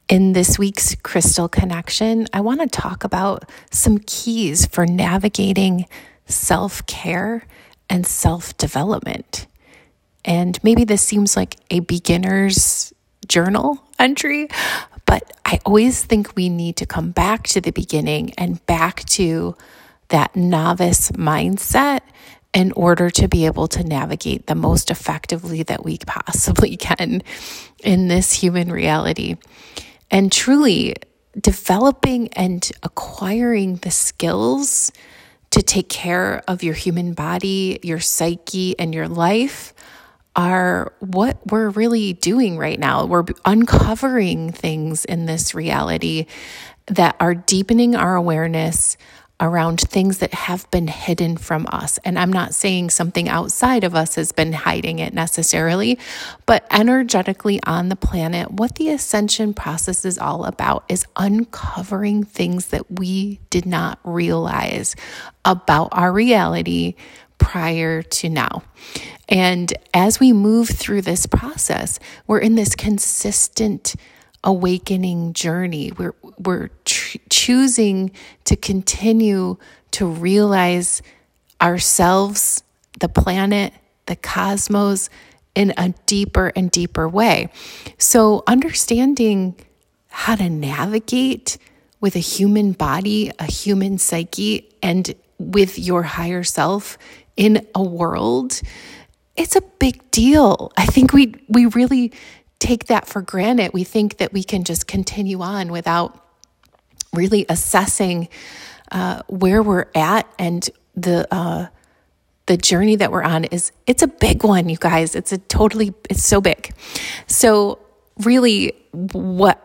In this week's Crystal Connection, I want to talk about some keys for navigating self-care and self-development. And maybe this seems like a beginner's journal entry, but I always think we need to come back to the beginning and back to that novice mindset in order to be able to navigate the most effectively that we possibly can in this human reality. And truly developing and acquiring the skills to take care of your human body, your psyche, and your life are what we're really doing right now. We're uncovering things in this reality that are deepening our awareness around things that have been hidden from us. And I'm not saying something outside of us has been hiding it necessarily, but energetically on the planet, what the ascension process is all about is uncovering things that we did not realize about our reality prior to now. And as we move through this process, we're in this consistent awakening journey. We're choosing to continue to realize ourselves, the planet, the cosmos in a deeper and deeper way. So understanding how to navigate with a human body, a human psyche, and with your higher self in a world, it's a big deal. I think we really take that for granted. We think that we can just continue on without really assessing where we're at, and the journey that we're on it's a big one, you guys. It's so big. So really, what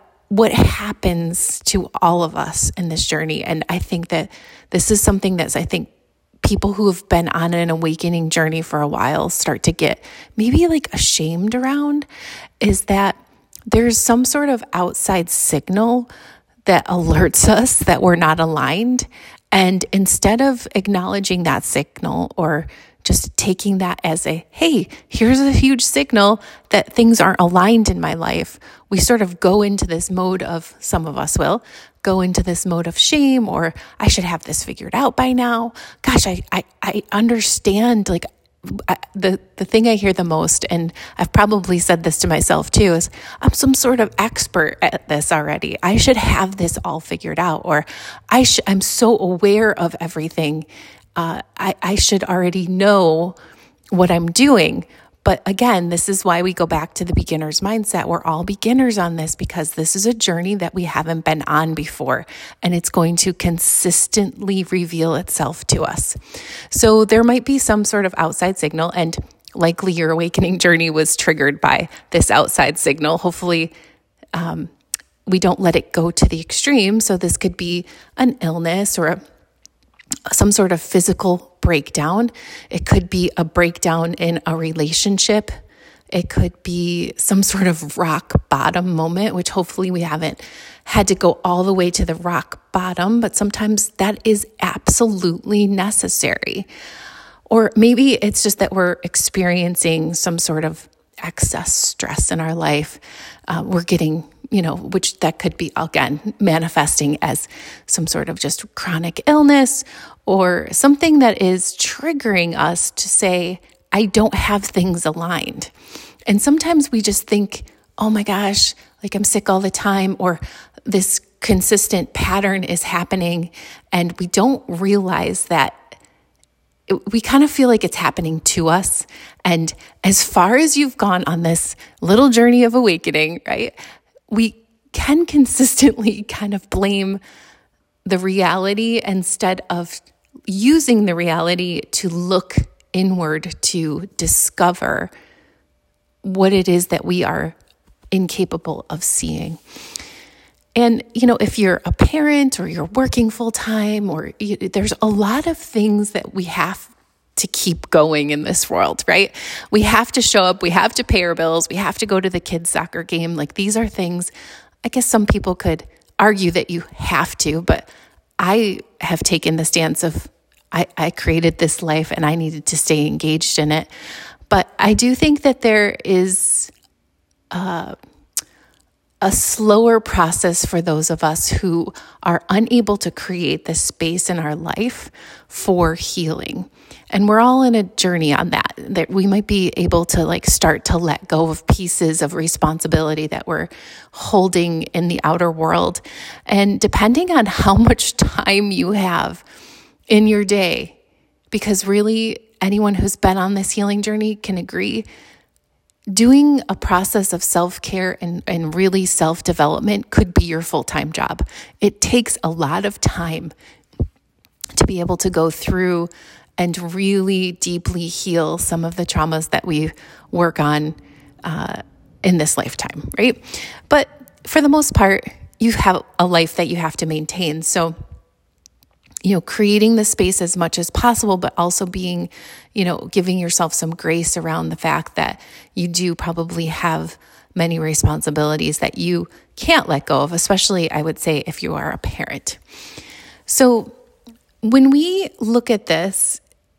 happens to all of us in this journey? And I think that this is something that's, I think, people who have been on an awakening journey for a while start to get maybe like ashamed around, is that there's some sort of outside signal that alerts us that we're not aligned. And instead of acknowledging that signal or just taking that as hey, here's a huge signal that things aren't aligned in my life, we sort of go into this mode of, some of us will, go into this mode of shame, or I should have this figured out by now. Gosh, I understand, like, the thing I hear the most, and I've probably said this to myself too, is I'm some sort of expert at this already. I should have this all figured out, or I'm so aware of everything. I should already know what I'm doing. But again, this is why we go back to the beginner's mindset. We're all beginners on this because this is a journey that we haven't been on before, and it's going to consistently reveal itself to us. So there might be some sort of outside signal, and likely your awakening journey was triggered by this outside signal. Hopefully, we don't let it go to the extreme. So this could be an illness or some sort of physical breakdown. It could be a breakdown in a relationship. It could be some sort of rock bottom moment, which hopefully we haven't had to go all the way to the rock bottom, but sometimes that is absolutely necessary. Or maybe it's just that we're experiencing some sort of excess stress in our life. We're getting, which that could be, again, manifesting as some sort of just chronic illness or something that is triggering us to say, I don't have things aligned. And sometimes we just think, oh my gosh, like I'm sick all the time, or this consistent pattern is happening, and we don't realize that we kind of feel like it's happening to us. And as far as you've gone on this little journey of awakening, right, we can consistently kind of blame the reality instead of using the reality to look inward to discover what it is that we are incapable of seeing. And, if you're a parent or you're working full time, or there's a lot of things that we have to keep going in this world, right? We have to show up, we have to pay our bills, we have to go to the kids' soccer game. Like, these are things, I guess some people could argue that you have to, but I have taken the stance of I created this life and I needed to stay engaged in it. But I do think that there is a a slower process for those of us who are unable to create the space in our life for healing. And we're all in a journey on that we might be able to start to let go of pieces of responsibility that we're holding in the outer world. And depending on how much time you have in your day, because really anyone who's been on this healing journey can agree, doing a process of self-care and really self-development could be your full-time job. It takes a lot of time to be able to go through and really deeply heal some of the traumas that we work on in this lifetime, right? But for the most part, you have a life that you have to maintain. So, creating the space as much as possible, but also being, giving yourself some grace around the fact that you do probably have many responsibilities that you can't let go of, especially, I would say, if you are a parent. So when we look at this,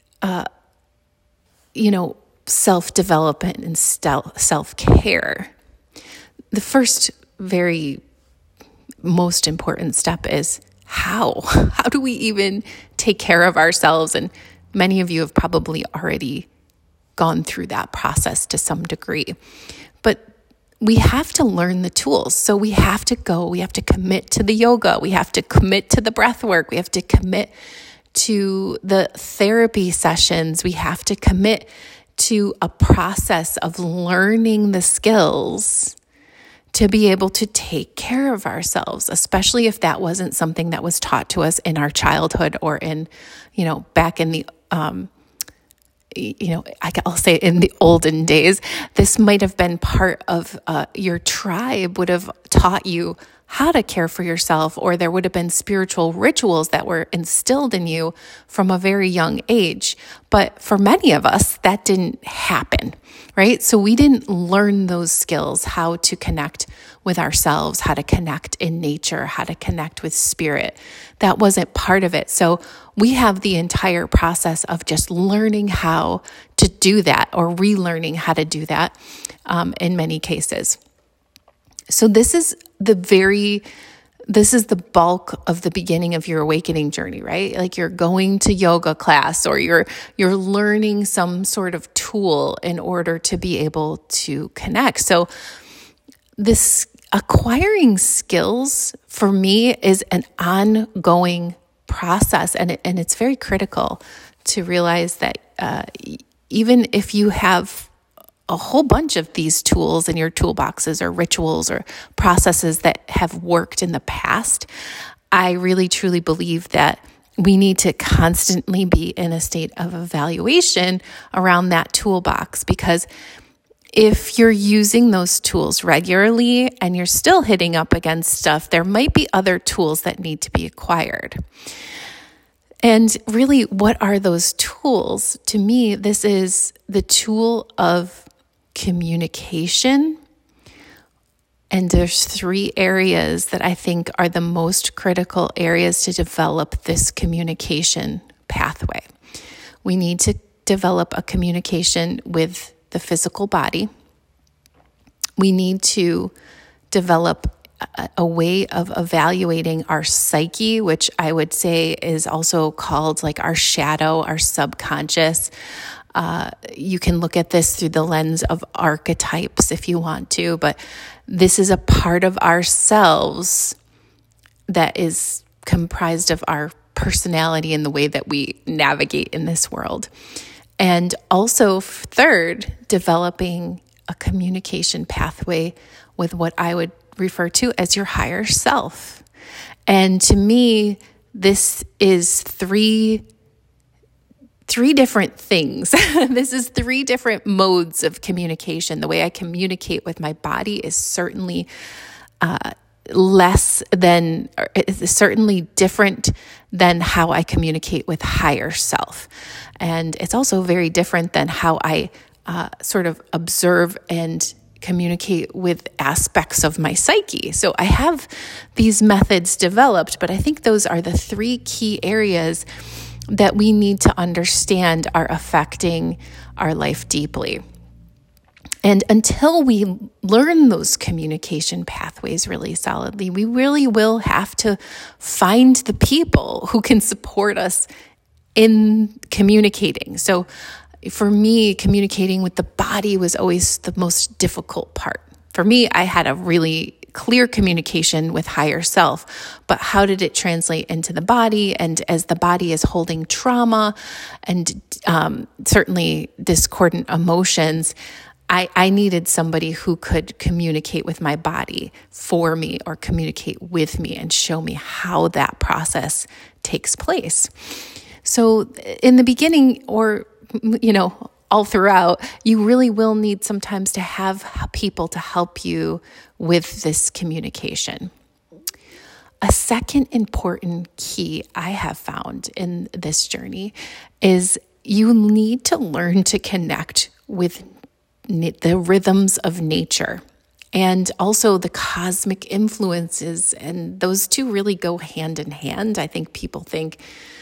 self-development and self-care, the first very most important step is how do we even take care of ourselves? And many of you have probably already gone through that process to some degree, but we have to learn the tools. So we have to commit to the yoga. We have to commit to the breath work. We have to commit to the therapy sessions. We have to commit to a process of learning the skills to be able to take care of ourselves, especially if that wasn't something that was taught to us in our childhood or in, back in the, I'll say in the olden days. This might have been part of your tribe would have taught you how to care for yourself, or there would have been spiritual rituals that were instilled in you from a very young age. But for many of us, that didn't happen, right? So we didn't learn those skills, how to connect with ourselves, how to connect in nature, how to connect with spirit. That wasn't part of it. So we have the entire process of just learning how to do that or relearning how to do that in many cases. So this is the bulk of the beginning of your awakening journey, right? Like you're going to yoga class or you're learning some sort of tool in order to be able to connect. So this acquiring skills for me is an ongoing process, and it's very critical to realize that even if you have a whole bunch of these tools in your toolboxes or rituals or processes that have worked in the past, I really truly believe that we need to constantly be in a state of evaluation around that toolbox, because if you're using those tools regularly and you're still hitting up against stuff, there might be other tools that need to be acquired. And really, what are those tools? To me, this is the tool of communication. And there's 3 areas that I think are the most critical areas to develop this communication pathway. We need to develop a communication with the physical body. We need to develop a way of evaluating our psyche, which I would say is also called like our shadow, our subconscious. You can look at this through the lens of archetypes if you want to, but this is a part of ourselves that is comprised of our personality and the way that we navigate in this world. And also, third, developing a communication pathway with what I would refer to as your higher self. And to me, this is three different things. This is 3 different modes of communication. The way I communicate with my body is certainly certainly different than how I communicate with higher self. And it's also very different than how I sort of observe and communicate with aspects of my psyche. So I have these methods developed, but I think those are the 3 key areas that we need to understand are affecting our life deeply. And until we learn those communication pathways really solidly, we really will have to find the people who can support us in communicating. So for me, communicating with the body was always the most difficult part. For me, I had a really clear communication with higher self, but how did it translate into the body? And as the body is holding trauma and certainly discordant emotions, I needed somebody who could communicate with my body for me or communicate with me and show me how that process takes place. So in the beginning, or, all throughout, you really will need sometimes to have people to help you with this communication. A second important key I have found in this journey is you need to learn to connect with the rhythms of nature and also the cosmic influences. And those two really go hand in hand. I think people think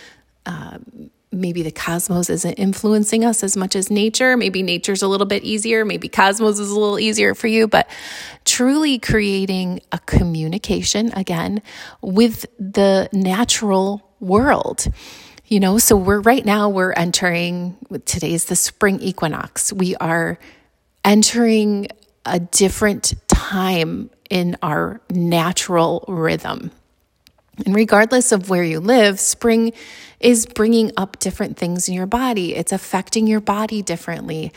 maybe the cosmos isn't influencing us as much as nature. Maybe nature's a little bit easier. Maybe cosmos is a little easier for you. But truly creating a communication, again, with the natural world. So we're entering, today's the spring equinox. We are entering a different time in our natural rhythm. And regardless of where you live, spring is bringing up different things in your body. It's affecting your body differently.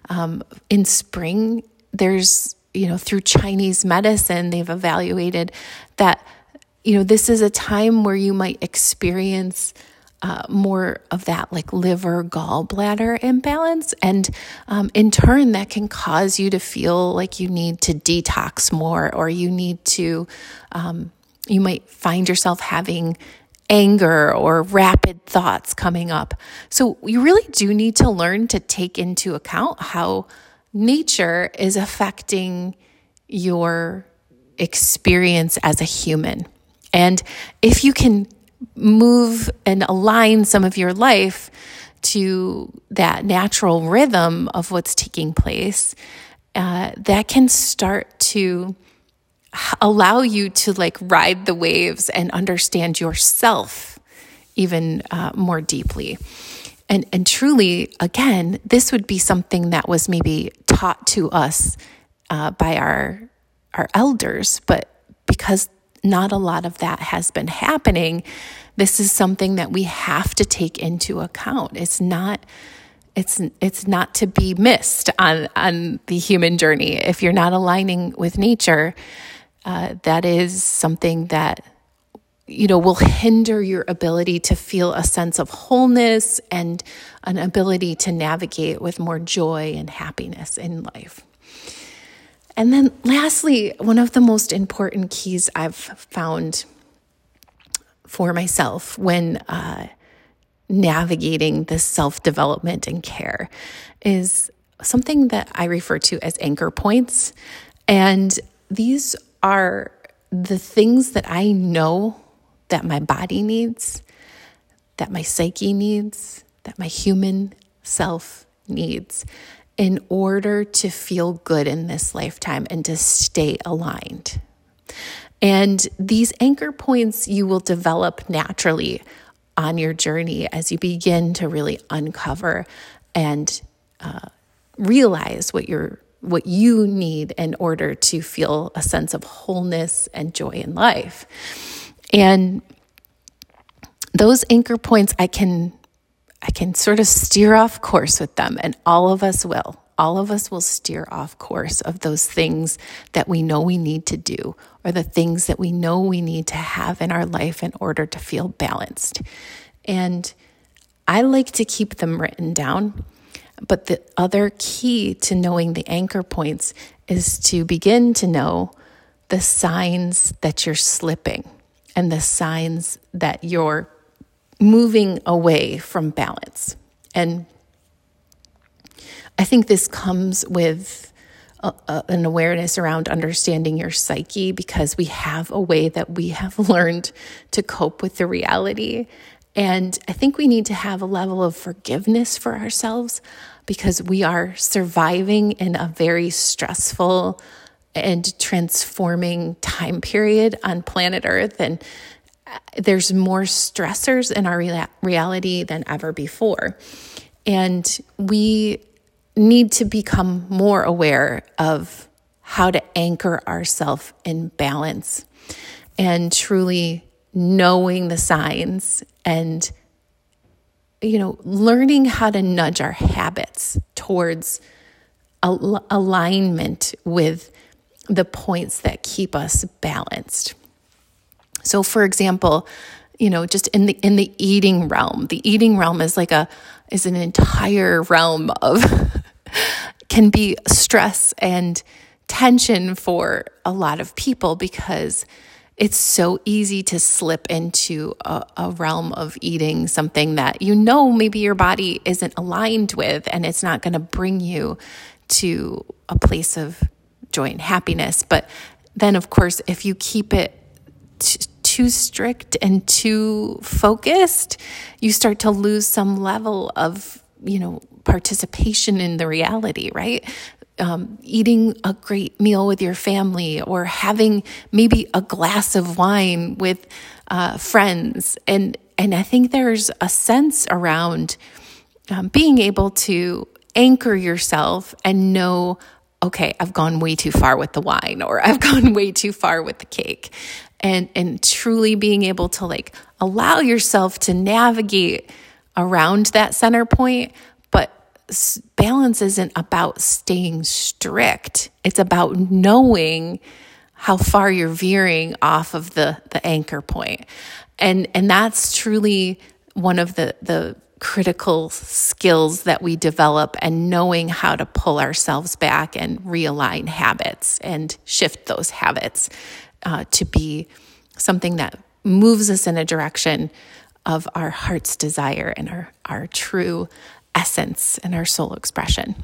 In spring, there's, through Chinese medicine, they've evaluated that, this is a time where you might experience more of that like liver gallbladder imbalance. And in turn, that can cause you to feel like you need to detox more, or you need to, you might find yourself having anger or rapid thoughts coming up. So you really do need to learn to take into account how nature is affecting your experience as a human. And if you can move and align some of your life to that natural rhythm of what's taking place, that can start to allow you to ride the waves and understand yourself even more deeply. And truly, again, this would be something that was maybe taught to us by our elders, but because not a lot of that has been happening, this is something that we have to take into account. It's not to be missed on the human journey. If you're not aligning with nature, that is something that, will hinder your ability to feel a sense of wholeness and an ability to navigate with more joy and happiness in life. And then lastly, one of the most important keys I've found for myself when navigating this self-development and care is something that I refer to as anchor points. And these are the things that I know that my body needs, that my psyche needs, that my human self needs in order to feel good in this lifetime and to stay aligned. And these anchor points you will develop naturally on your journey as you begin to really uncover and realize what you need in order to feel a sense of wholeness and joy in life. And those anchor points, I can sort of steer off course with them, and all of us will. All of us will steer off course of those things that we know we need to do, or the things that we know we need to have in our life in order to feel balanced. And I like to keep them written down. But the other key to knowing the anchor points is to begin to know the signs that you're slipping and the signs that you're moving away from balance. And I think this comes with an awareness around understanding your psyche, because we have a way that we have learned to cope with the reality. And I think we need to have a level of forgiveness for ourselves because we are surviving in a very stressful and transforming time period on planet Earth. And there's more stressors in our reality than ever before. And we need to become more aware of how to anchor ourselves in balance and truly knowing the signs and, learning how to nudge our habits towards alignment with the points that keep us balanced. So for example, just in the eating realm, the eating realm is is an entire realm of can be stress and tension for a lot of people because it's so easy to slip into a realm of eating something that maybe your body isn't aligned with, and it's not going to bring you to a place of joy and happiness. But then, of course, if you keep it too strict and too focused, you start to lose some level of, participation in the reality, right? Eating a great meal with your family or having maybe a glass of wine with friends. And I think there's a sense around being able to anchor yourself and know, okay, I've gone way too far with the wine, or I've gone way too far with the cake. And truly being able to allow yourself to navigate around that center point. But balance isn't about staying strict. It's about knowing how far you're veering off of the anchor point. And that's truly one of the critical skills that we develop, and knowing how to pull ourselves back and realign habits and shift those habits to be something that moves us in a direction of our heart's desire and our true essence and our soul expression.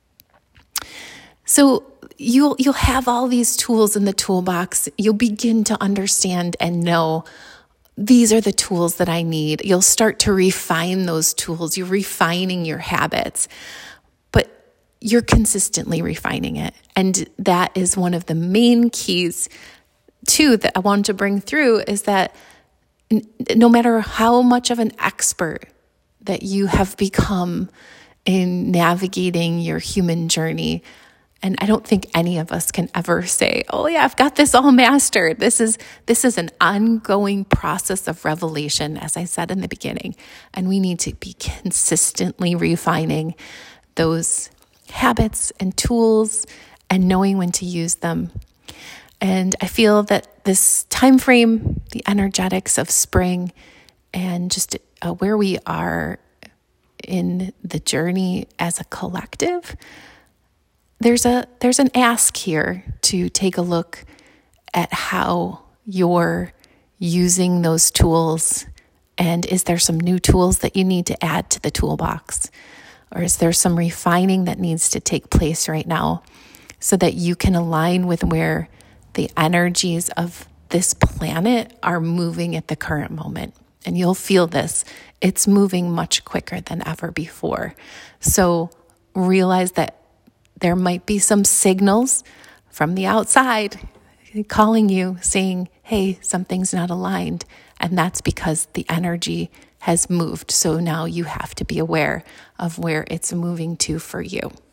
So you'll have all these tools in the toolbox. You'll begin to understand and know these are the tools that I need. You'll start to refine those tools. You're refining your habits, but you're consistently refining it. And that is one of the main keys too that I wanted to bring through, is that no matter how much of an expert that you have become in navigating your human journey, and I don't think any of us can ever say, oh yeah, I've got this all mastered. This is an ongoing process of revelation, as I said in the beginning. And we need to be consistently refining those habits and tools and knowing when to use them. And I feel that this time frame, the energetics of spring, and just where we are in the journey as a collective, there's an ask here to take a look at how you're using those tools, and is there some new tools that you need to add to the toolbox, or is there some refining that needs to take place right now so that you can align with where the energies of this planet are moving at the current moment. And you'll feel this. It's moving much quicker than ever before. So realize that there might be some signals from the outside calling you, saying, hey, something's not aligned. And that's because the energy has moved. So now you have to be aware of where it's moving to for you.